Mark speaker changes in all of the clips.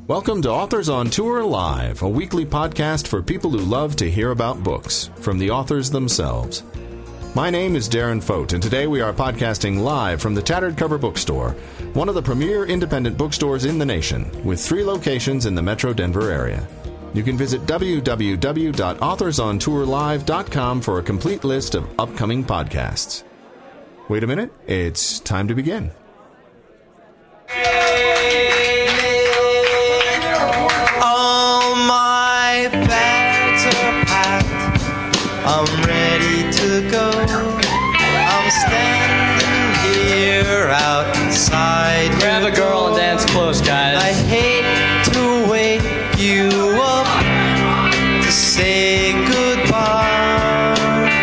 Speaker 1: Welcome to Authors on Tour Live, a weekly podcast for people who love to hear about books from the authors themselves. My name is Darren Fote, and today we are podcasting live from the Tattered Cover Bookstore, one of the premier independent bookstores in the nation, with 3 locations in the Metro Denver area. You can visit www.authorsontourlive.com for a complete list of upcoming podcasts. Wait a minute, it's time to begin.
Speaker 2: All my bags are packed, I'm ready to go. I'm standing here outside.
Speaker 3: Grab a girl and dance close, guys.
Speaker 2: I hate to wake you up to say goodbye,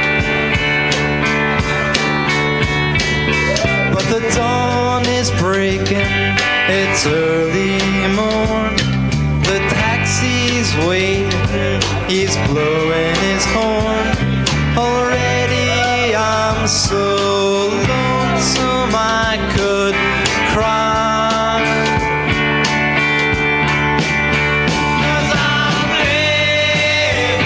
Speaker 2: but the dawn is breaking, it's early morn. The taxi's waiting, he's blowing his horn. Already I'm so lonesome I could cry. 'Cause I'm living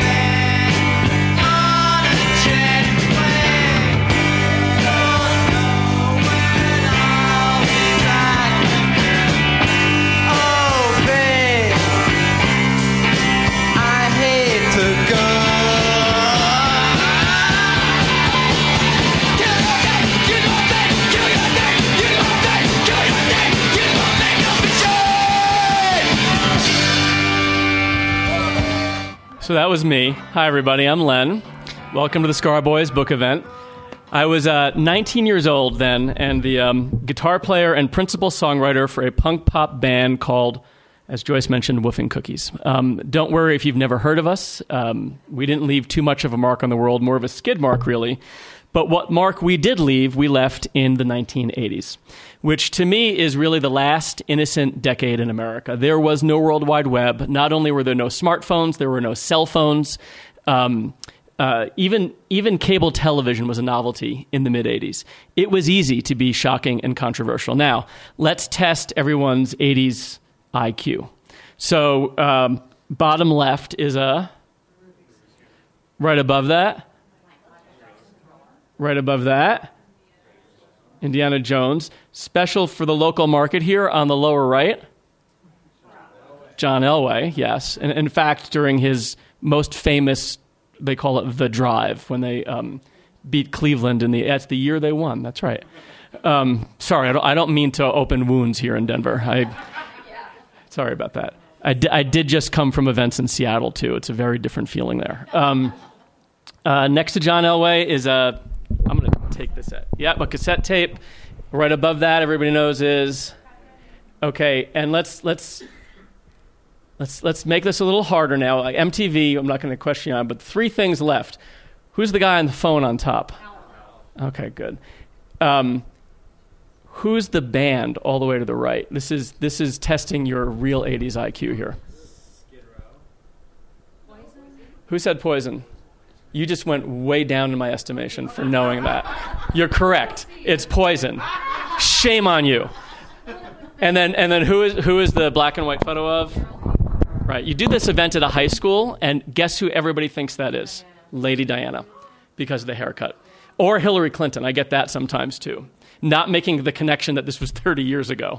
Speaker 2: on a jet plane. Don't know when I'll be back again. Oh, babe, I hate to go.
Speaker 3: So that was me. Hi, everybody. I'm Len. Welcome to the Scar Boys book event. I was 19 years old then, and the guitar player and principal songwriter for a punk pop band called, as Joyce mentioned, Woofing Cookies. Don't worry if you've never heard of us. We didn't leave too much of a mark on the world, more of a skid mark, really. But what mark we did leave, we left in the 1980s, which to me is really the last innocent decade in America. There was no World Wide Web. Not only were there no smartphones, there were no cell phones. Even cable television was a novelty in the mid-'80s. It was easy to be shocking and controversial. Now, let's test everyone's 80s IQ. So bottom left is right above that. Right above that, Indiana Jones. Special for the local market here on the lower right, John Elway, yes. And in fact, during his most famous, they call it The Drive, when they beat Cleveland that's the year they won, that's right. Sorry, I don't mean to open wounds here in Denver. Sorry about that. I did just come from events in Seattle, too. It's a very different feeling there. Next to John Elway is I'm going to take this out. Yep, a cassette tape. Right above that, everybody knows is okay. And let's make this a little harder now. Like MTV, I'm not going to question you on, but 3 things left. Who's the guy on the phone on top? Okay, good. Who's the band all the way to the right? This is testing your real 80s IQ here. Skid Row. Poison? Who said Poison? You just went way down in my estimation for knowing that. You're correct. It's Poison. Shame on you. And then who is the black and white photo of? Right. You do this event at a high school, and guess who everybody thinks that is? Lady Diana, because of the haircut. Or Hillary Clinton. I get that sometimes too. Not making the connection that this was 30 years ago.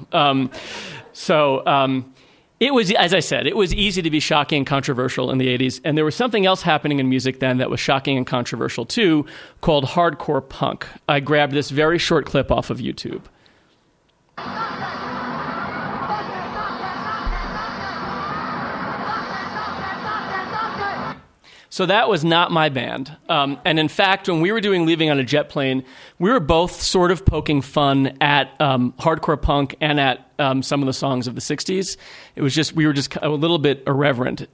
Speaker 3: It was, as I said, it was easy to be shocking and controversial in the 80s, and there was something else happening in music then that was shocking and controversial too, called hardcore punk. I grabbed this very short clip off of YouTube. So that was not my band. And in fact, when we were doing Leaving on a Jet Plane, we were both sort of poking fun at hardcore punk and at some of the songs of the 60s. It was just, we were just a little bit irreverent.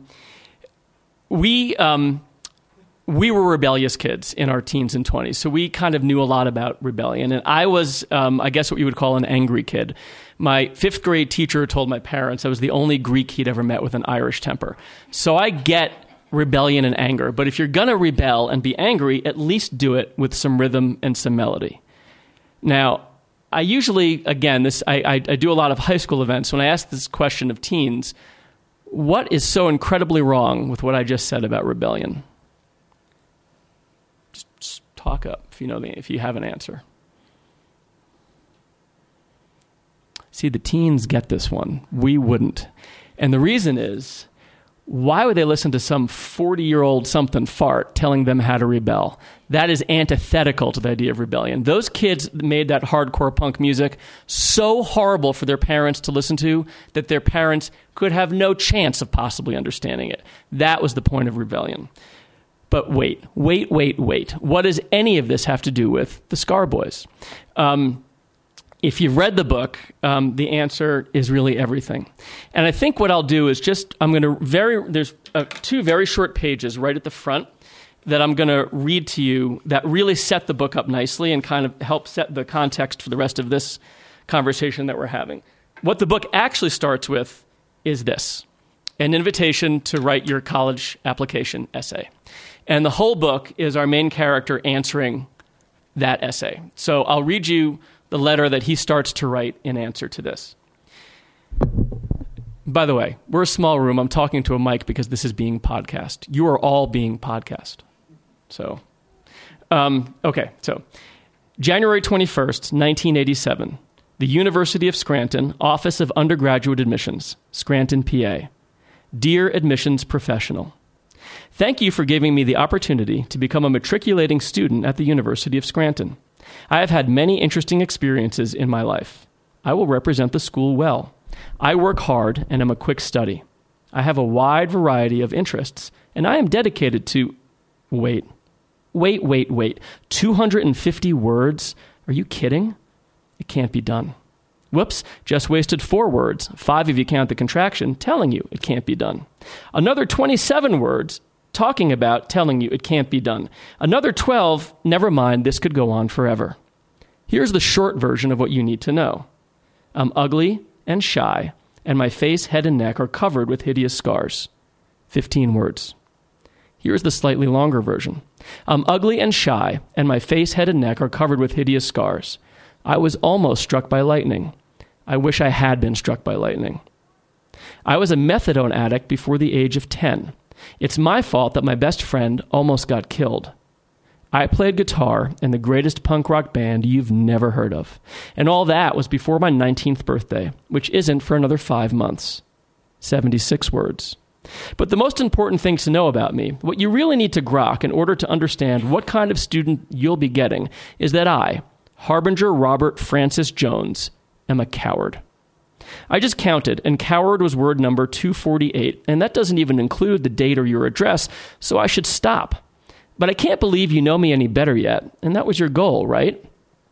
Speaker 3: We were rebellious kids in our teens and 20s, so we kind of knew a lot about rebellion. And I was, I guess what you would call an angry kid. My 5th grade teacher told my parents I was the only Greek he'd ever met with an Irish temper. So I get rebellion and anger, but if you're going to rebel and be angry, at least do it with some rhythm and some melody. Now, I usually, again, I do a lot of high school events. When I ask this question of teens, what is so incredibly wrong with what I just said about rebellion? Just talk up if you have an answer. See, the teens get this one. We wouldn't. And the reason is, why would they listen to some 40-year-old something fart telling them how to rebel? That is antithetical to the idea of rebellion. Those kids made that hardcore punk music so horrible for their parents to listen to that their parents could have no chance of possibly understanding it. That was the point of rebellion. But wait. What does any of this have to do with the Scar Boys? If you've read the book, the answer is really everything. And I think what I'll do is there's two very short pages right at the front that I'm going to read to you that really set the book up nicely and kind of help set the context for the rest of this conversation that we're having. What the book actually starts with is this: an invitation to write your college application essay. And the whole book is our main character answering that essay. So I'll read you the letter that he starts to write in answer to this. By the way, we're a small room. I'm talking to a mic because this is being podcast. You are all being podcast. So, So, January 21st, 1987, the University of Scranton, Office of Undergraduate Admissions, Scranton, PA. Dear admissions professional, thank you for giving me the opportunity to become a matriculating student at the University of Scranton. I have had many interesting experiences in my life. I will represent the school well. I work hard and am a quick study. I have a wide variety of interests, and I am dedicated to... Wait. 250 words? Are you kidding? It can't be done. Whoops, just wasted 4 words, 5 if you count the contraction, telling you it can't be done. Another 27 words talking about telling you it can't be done. Another 12, never mind, this could go on forever. Here's the short version of what you need to know. I'm ugly and shy, and my face, head, and neck are covered with hideous scars. 15 words. Here's the slightly longer version. I'm ugly and shy, and my face, head, and neck are covered with hideous scars. I was almost struck by lightning. I wish I had been struck by lightning. I was a methadone addict before the age of 10. It's my fault that my best friend almost got killed. I played guitar in the greatest punk rock band you've never heard of. And all that was before my 19th birthday, which isn't for another 5 months. 76 words. But the most important thing to know about me, what you really need to grok in order to understand what kind of student you'll be getting, is that I, Harbinger Robert Francis Jones, am a coward. I just counted, and coward was word number 248, and that doesn't even include the date or your address, so I should stop. But I can't believe you know me any better yet, and that was your goal, right?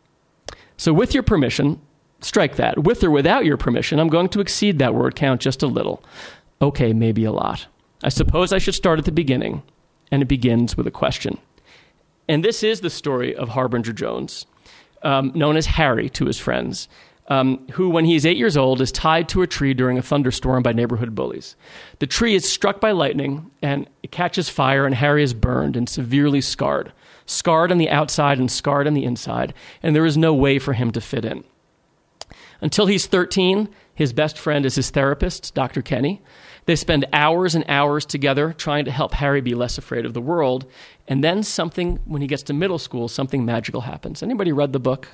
Speaker 3: So with your permission, strike that. With or without your permission, I'm going to exceed that word count just a little. Okay, maybe a lot. I suppose I should start at the beginning, and it begins with a question. And this is the story of Harbinger Jones, known as Harry to his friends, who, when he's 8 years old, is tied to a tree during a thunderstorm by neighborhood bullies. The tree is struck by lightning, and it catches fire, and Harry is burned and severely scarred. Scarred on the outside and scarred on the inside, and there is no way for him to fit in. Until he's 13, his best friend is his therapist, Dr. Kenny. They spend hours and hours together trying to help Harry be less afraid of the world, and then when he gets to middle school, something magical happens. Anybody read the book?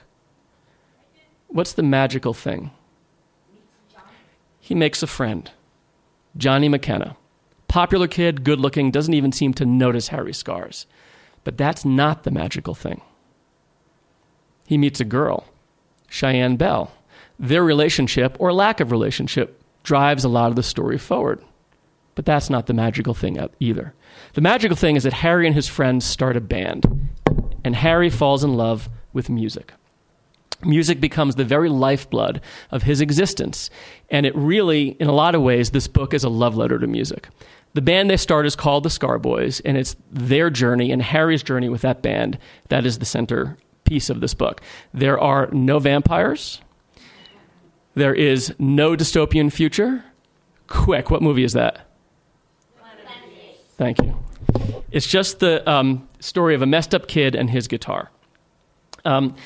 Speaker 3: What's the magical thing? He makes a friend, Johnny McKenna. Popular kid, good-looking, doesn't even seem to notice Harry's scars. But that's not the magical thing. He meets a girl, Cheyenne Bell. Their relationship, or lack of relationship, drives a lot of the story forward. But that's not the magical thing either. The magical thing is that Harry and his friends start a band, and Harry falls in love with music. Music becomes the very lifeblood of his existence, and it really, in a lot of ways, this book is a love letter to music. The band they start is called the Scar Boys, and it's their journey and Harry's journey with that band that is the center piece of this book. There are no vampires. There is no dystopian future. Quick, what movie is that? Thank you. It's just the story of a messed up kid and his guitar.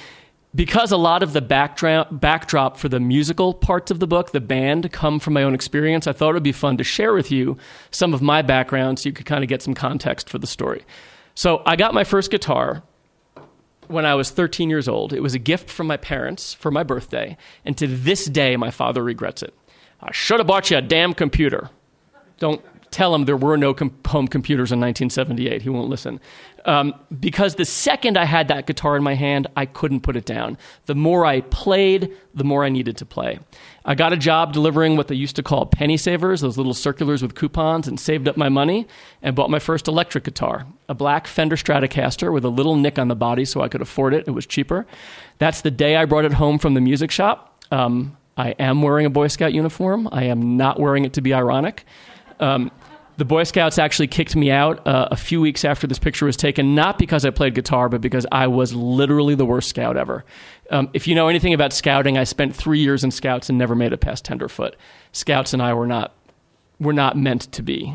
Speaker 3: because a lot of the backdrop for the musical parts of the book, the band, come from my own experience, I thought it would be fun to share with you some of my background so you could kind of get some context for the story. So I got my first guitar when I was 13 years old. It was a gift from my parents for my birthday, and to this day, my father regrets it. I should have bought you a damn computer. Don't tell him there were no home computers in 1978. He won't listen. Because the second I had that guitar in my hand, I couldn't put it down. The more I played, the more I needed to play. I got a job delivering what they used to call penny savers, those little circulars with coupons, and saved up my money and bought my first electric guitar, a black Fender Stratocaster with a little nick on the body so I could afford it. It was cheaper. That's the day I brought it home from the music shop. I am wearing a Boy Scout uniform. I am not wearing it to be ironic. The Boy Scouts actually kicked me out a few weeks after this picture was taken, not because I played guitar, but because I was literally the worst scout ever. If you know anything about scouting, I spent 3 years in Scouts and never made it past tenderfoot. Scouts and I were not meant to be.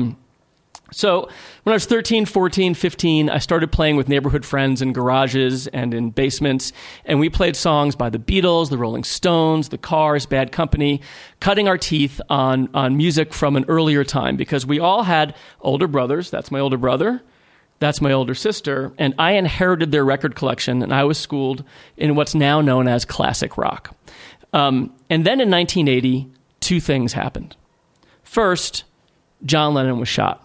Speaker 3: So when I was 13, 14, 15, I started playing with neighborhood friends in garages and in basements, and we played songs by the Beatles, the Rolling Stones, the Cars, Bad Company, cutting our teeth on music from an earlier time, because we all had older brothers. That's my older brother. That's my older sister. And I inherited their record collection, and I was schooled in what's now known as classic rock. And then in 1980, two things happened. First, John Lennon was shot.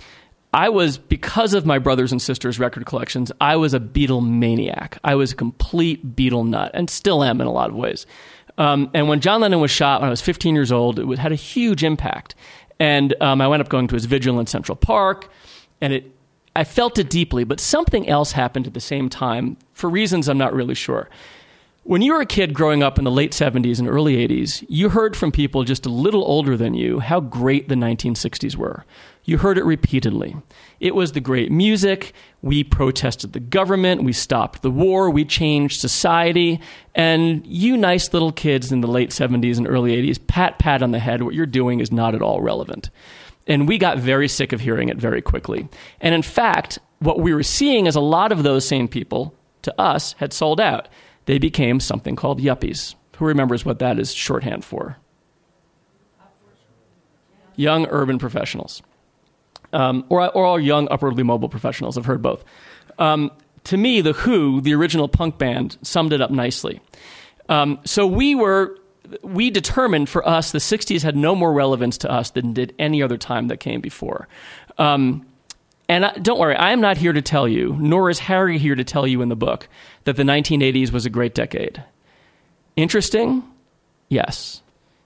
Speaker 3: Because of my brothers and sisters' record collections, I was a Beatle maniac. I was a complete Beatle nut, and still am in a lot of ways. And when John Lennon was shot when I was 15 years old, it had a huge impact. And I wound up going to his vigil in Central Park, and I felt it deeply, but something else happened at the same time for reasons I'm not really sure. When you were a kid growing up in the late 70s and early 80s, you heard from people just a little older than you how great the 1960s were. You heard it repeatedly. It was the great music. We protested the government. We stopped the war. We changed society. And you nice little kids in the late 70s and early 80s, pat on the head. What you're doing is not at all relevant. And we got very sick of hearing it very quickly. And in fact, what we were seeing is a lot of those same people, to us, had sold out. They became something called yuppies. Who remembers what that is shorthand for? Young urban professionals. Or young upwardly mobile professionals. I've heard both. To me, The Who, the original punk band, summed it up nicely. So we determined for us the 60s had no more relevance to us than did any other time that came before. And don't worry, I am not here to tell you, nor is Harry here to tell you in the book, that the 1980s was a great decade. Interesting? Yes.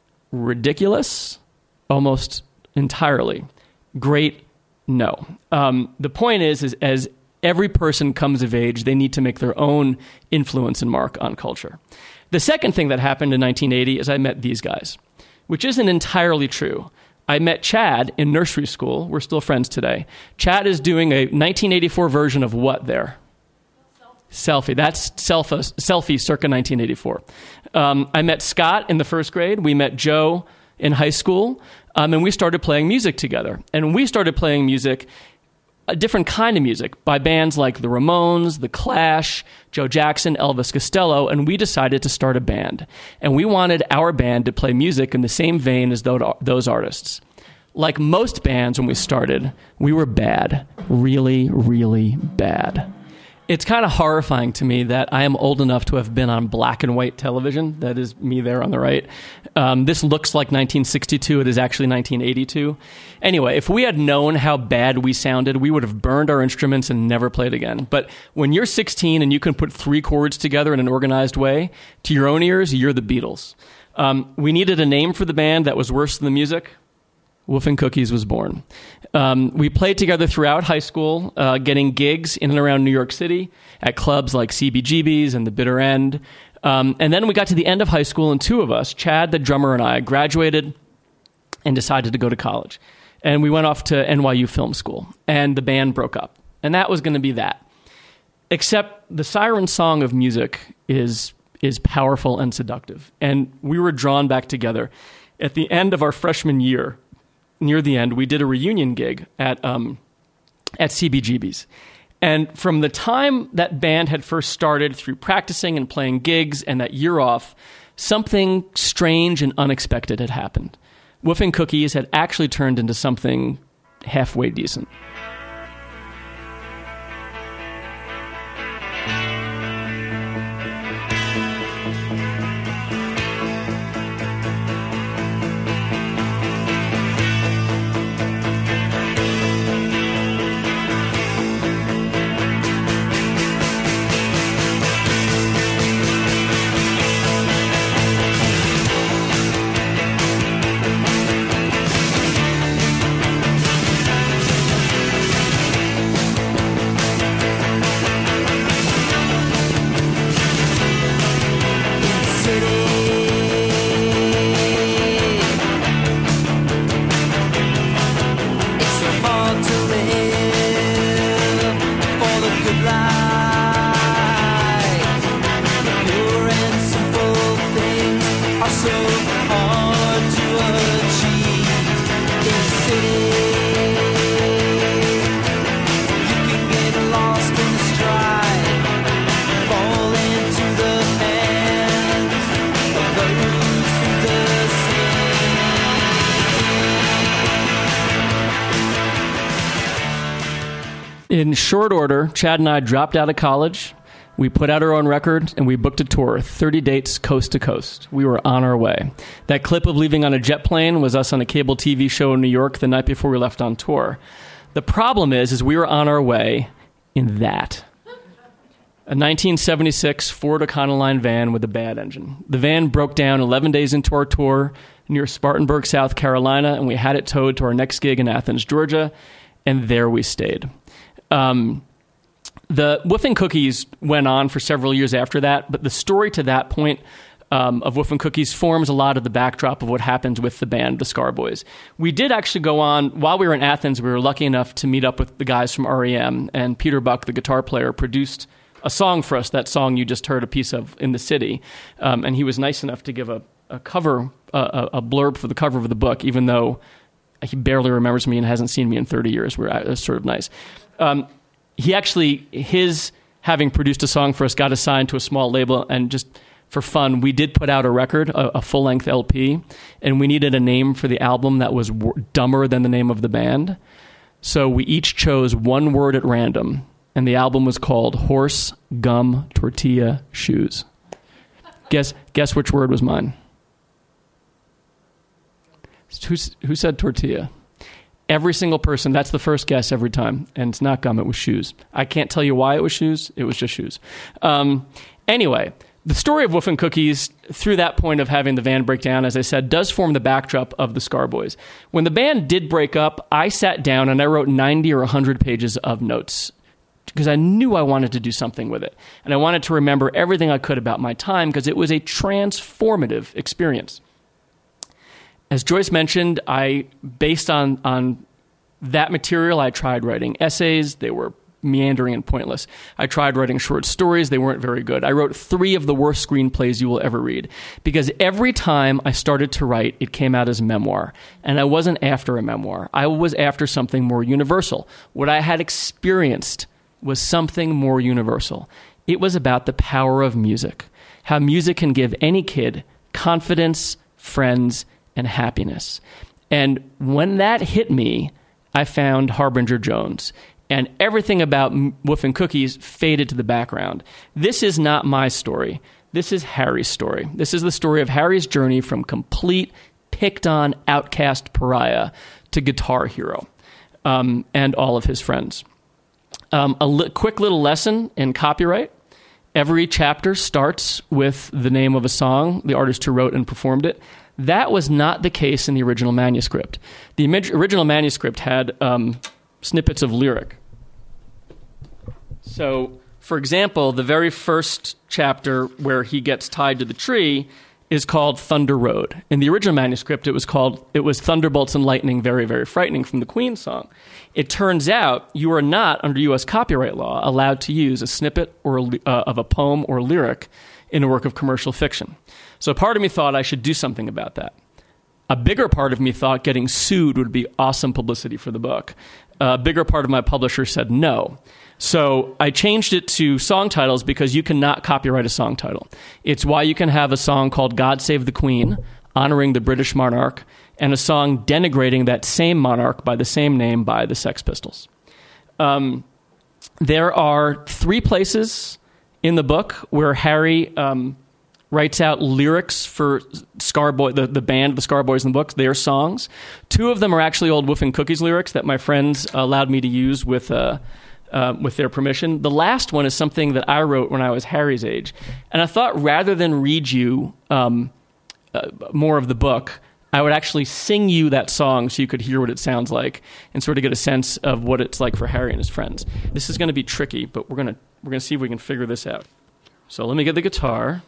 Speaker 3: Ridiculous? Almost entirely. Great? No. The point is as every person comes of age, they need to make their own influence and mark on culture. The second thing that happened in 1980 is I met these guys, which isn't entirely true. I met Chad in nursery school. We're still friends today. Chad is doing a 1984 version of what there? Selfie. That's Selfie circa 1984. I met Scott in the first grade. We met Joe in high school. And we started playing music together. And we started playing music, a different kind of music, by bands like the Ramones, The Clash, Joe Jackson, Elvis Costello, and we decided to start a band. And we wanted our band to play music in the same vein as those artists. Like most bands when we started, we were bad. Really, really bad. It's kind of horrifying to me that I am old enough to have been on black and white television. That is me there on the right. This looks like 1962. It is actually 1982. Anyway, if we had known how bad we sounded, we would have burned our instruments and never played again. But when you're 16 and you can put 3 chords together in an organized way, to your own ears, you're the Beatles. We needed a name for the band that was worse than the music. Wolf and Cookies was born. We played together throughout high school, getting gigs in and around New York City at clubs like CBGB's and The Bitter End. And then we got to the end of high school, and 2 of us, Chad, the drummer, and I, graduated and decided to go to college. And we went off to NYU Film School, and the band broke up. And that was going to be that. Except the siren song of music is powerful and seductive. And we were drawn back together. At the end of our freshman year, near the end, we did a reunion gig at CBGB's. And from the time that band had first started, through practicing and playing gigs and that year off, something strange and unexpected had happened. Woofing Cookies had actually turned into something halfway decent. In short order, Chad and I dropped out of college. We put out our own record, and we booked a tour, 30 dates coast to coast. We were on our way. That clip of leaving on a jet plane was us on a cable TV show in New York the night before we left on tour. The problem is we were on our way in that. A 1976 Ford Econoline van with a bad engine. The van broke down 11 days into our tour near Spartanburg, South Carolina, and we had it towed to our next gig in Athens, Georgia, and there we stayed. The Woofing Cookies went on for several years after that, but the story to that point of Woofing Cookies forms a lot of the backdrop of what happened with the band, the Scarboys. We did actually go on, while we were in Athens, we were lucky enough to meet up with the guys from REM, and Peter Buck, the guitar player, produced a song for us, that song you just heard a piece of in the city, and he was nice enough to give a cover, a blurb for the cover of the book, even though he barely remembers me and hasn't seen me in 30 years. It was sort of nice. He actually, his having produced a song for us, got assigned to a small label, and just for fun, we did put out a record, a full-length LP, and we needed a name for the album that was dumber than the name of the band. So we each chose one word at random, and the album was called Horse, Gum, Tortilla, Shoes. Guess which word was mine? Who said tortilla? Every single person, that's the first guess every time. And it's not gum, it was shoes. I can't tell you why it was shoes. It was just shoes. Anyway, the story of Woofing Cookies, through that point of having the van break down, as I said, does form the backdrop of the Scarboys. When the band did break up, I sat down and I wrote 90 or 100 pages of notes because I knew I wanted to do something with it. And I wanted to remember everything I could about my time because it was a transformative experience. As Joyce mentioned, based on that material, I tried writing essays. They were meandering and pointless. I tried writing short stories. They weren't very good. I wrote 3 of the worst screenplays you will ever read because every time I started to write, it came out as memoir. And I wasn't after a memoir. I was after something more universal. What I had experienced was something more universal. It was about the power of music, how music can give any kid confidence, friends, and happiness. And when that hit me, I found Harbinger Jones. And everything about Woofing Cookies faded to the background. This is not my story. This is Harry's story. This is the story of Harry's journey from complete, picked-on, outcast pariah to guitar hero, and all of his friends. Quick little lesson in copyright. Every chapter starts with the name of a song, the artist who wrote and performed it. That was not the case in the original manuscript. The original manuscript had snippets of lyric. So, for example, the very first chapter where he gets tied to the tree is called Thunder Road. In the original manuscript, it was Thunderbolts and Lightning, Very, Very Frightening from the Queen song. It turns out you are not, under U.S. copyright law, allowed to use a snippet of a poem or lyric in a work of commercial fiction. So part of me thought I should do something about that. A bigger part of me thought getting sued would be awesome publicity for the book. A bigger part of my publisher said no. So I changed it to song titles because you cannot copyright a song title. It's why you can have a song called God Save the Queen, honoring the British monarch, and a song denigrating that same monarch by the same name by the Sex Pistols. There are 3 places in the book where Harry writes out lyrics for Scarboy, the band, the Scarboys in the book, their songs. 2 of them are actually old Wolf and Cookies lyrics that my friends allowed me to use with their permission. The last one is something that I wrote when I was Harry's age. And I thought rather than read you more of the book, I would actually sing you that song so you could hear what it sounds like and sort of get a sense of what it's like for Harry and his friends. This is going to be tricky, but we're going to see if we can figure this out. So let me get the guitar.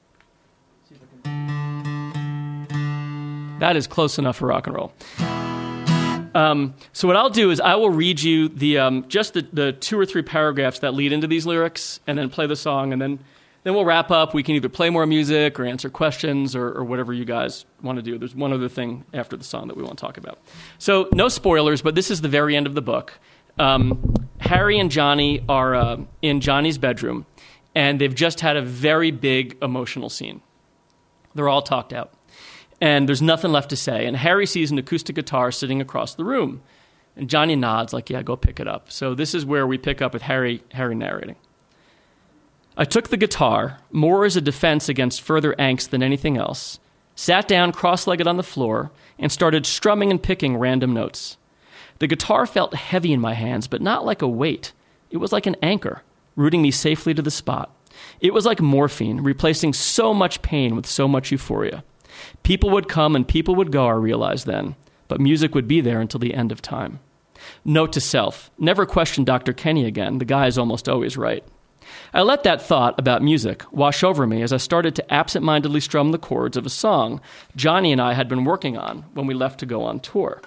Speaker 3: That is close enough for rock and roll. So what I'll do is I will read you the just the 2 or 3 paragraphs that lead into these lyrics, and then play the song, and then we'll wrap up. We can either play more music or answer questions or whatever you guys want to do. There's one other thing after the song that we want to talk about. So no spoilers, but this is the very end of the book. Harry and Johnny are in Johnny's bedroom, and they've just had a very big emotional scene. They're all talked out. And there's nothing left to say. And Harry sees an acoustic guitar sitting across the room. And Johnny nods like, yeah, go pick it up. So this is where we pick up with Harry narrating. I took the guitar, more as a defense against further angst than anything else, sat down cross-legged on the floor, and started strumming and picking random notes. The guitar felt heavy in my hands, but not like a weight. It was like an anchor, rooting me safely to the spot. It was like morphine, replacing so much pain with so much euphoria. People would come and people would go, I realized then, but music would be there until the end of time. Note to self, never question Dr. Kenny again. The guy is almost always right. I let that thought about music wash over me as I started to absent-mindedly strum the chords of a song Johnny and I had been working on when we left to go on tour.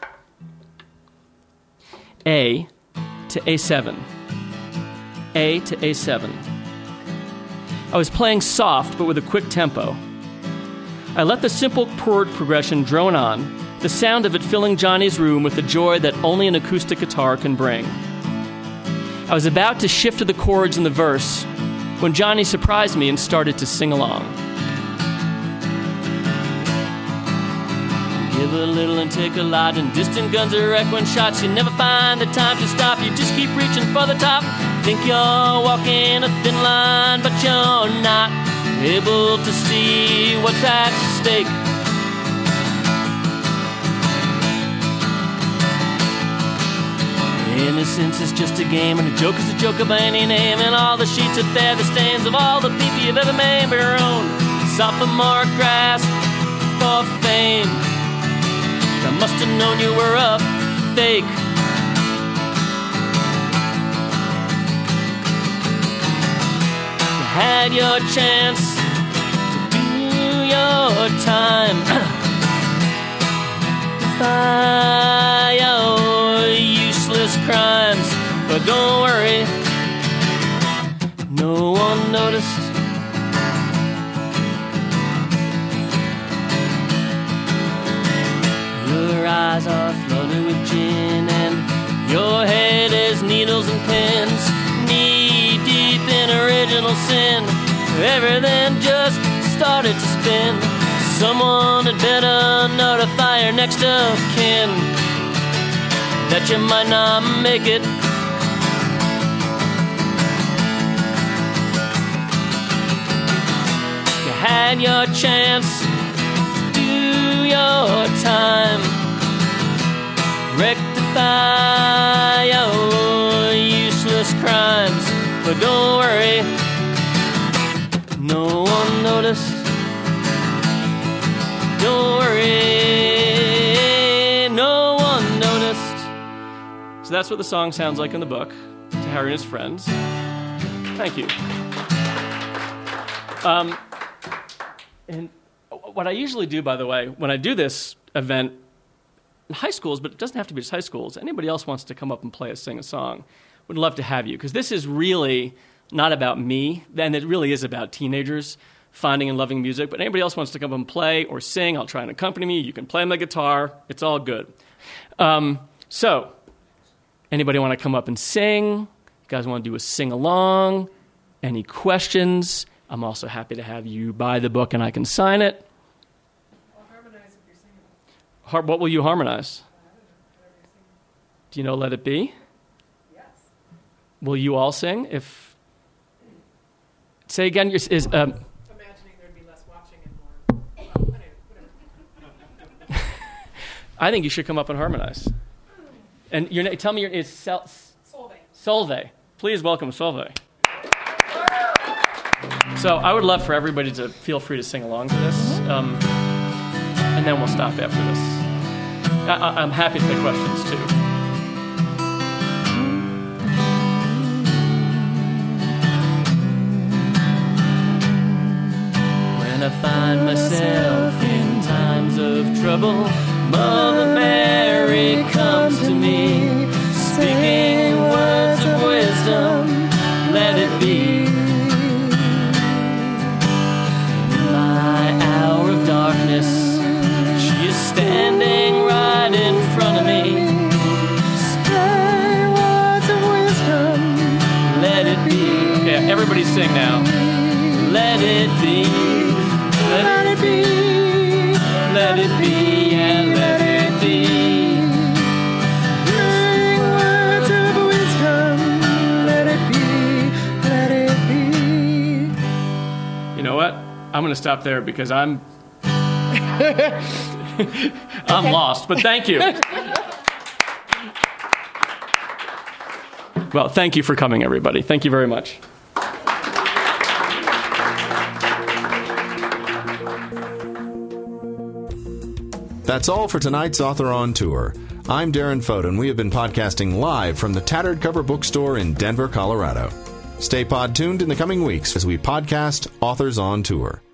Speaker 3: A to A7. A to A7. I was playing soft but with a quick tempo. I let the simple chord progression drone on, the sound of it filling Johnny's room with the joy that only an acoustic guitar can bring. I was about to shift to the chords in the verse when Johnny surprised me and started to sing along. Give a little and take a lot, and distant guns are echoing shots. You never find the time to stop, you just keep reaching for the top. Think you're walking a thin line, but you're not able to see what's at stake. Innocence is just a game, and a joke is a joke by any name. And all the sheets up there, the stains of all the people you've ever made by your own sophomore grasp for fame. I must have known you were a fake. You had your chance to do your time, defy your useless crimes, but don't worry, no one noticed. Your eyes are flooded with gin, and your head is needles and pins, knee deep in original sin. Everything just started to spin. Someone had better notify your next of kin that you might not make it. You had your chance to do your time, rectify your useless crimes, but don't worry, no one noticed. Don't worry, no one noticed. So that's what the song sounds like in the book to Harry and his friends. Thank you. And what I usually do, by the way, when I do this event in high schools, but it doesn't have to be just high schools, anybody else wants to come up and play sing a song, would love to have you, because this is really not about me, and it really is about teenagers finding and loving music. But anybody else wants to come up and play or sing, I'll try and accompany me. You can play on the guitar. It's all good. So anybody want to come up and sing? guys want to do a sing-along, any questions, I'm also happy to have you buy the book and I can sign it.
Speaker 4: I'll harmonize if you're singing.
Speaker 3: What will you harmonize? Do you know Let It Be?
Speaker 4: Yes.
Speaker 3: Will you all sing? Say again.
Speaker 4: Imagining there'd be less watching and more. Whatever.
Speaker 3: I think you should come up and harmonize. And tell me it's
Speaker 4: Solvay.
Speaker 3: Solvay. Please welcome Solvay. So I would love for everybody to feel free to sing along to this, and then we'll stop after this. I'm happy to take questions too. When I find myself in times of trouble, Mother Mary comes to me, speaking words of wisdom, let it be. In my hour of darkness, she is standing right in front of me, speaking words of wisdom, let it be. Okay, everybody sing now. Let it be. Let it be, let it be, and let it be. Sing words of wisdom, let it be. You know what? I'm going to stop there because I'm lost, but thank you. Well, thank you for coming, everybody. Thank you very much.
Speaker 1: That's all for tonight's Author on Tour. I'm Darren Fote, and we have been podcasting live from the Tattered Cover Bookstore in Denver, Colorado. Stay pod tuned in the coming weeks as we podcast Authors on Tour.